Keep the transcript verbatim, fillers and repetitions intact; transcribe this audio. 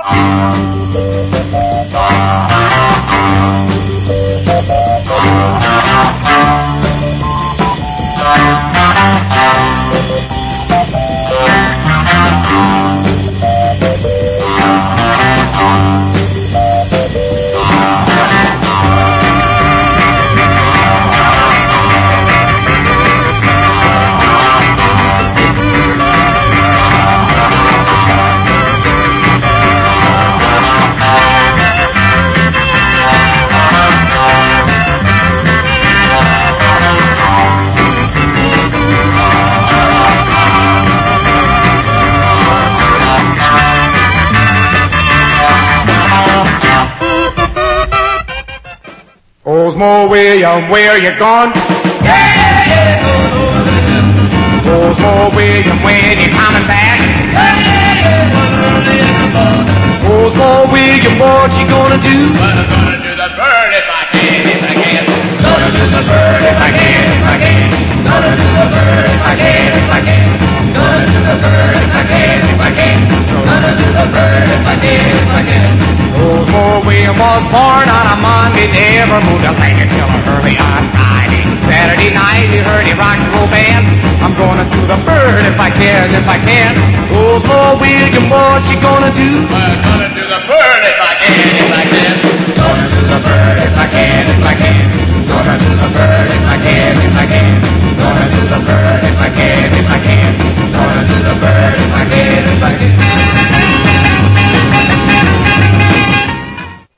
Osmo William, where you gone? Yeah, yeah, yeah. Osmo William, when you coming back? Yeah, yeah, yeah. Osmo William, what you gonna do? Well, I'm gonna do the bird if I can, if I can. Gonna do the bird if I can, if I can. Gonna do the bird if I can, if I can. Gonna do the bird if I can, if I can. Gonna do the bird if I can, if I can. Osmo William was born on a Monday, never moved a leg until early on Friday. Saturday night he heard a rock and roll band. I'm gonna do the bird if I can, if I can. Osmo William, what you gonna do? Well, I'm gonna do the bird if I can, if I can. Gonna do the bird if I can, if I can.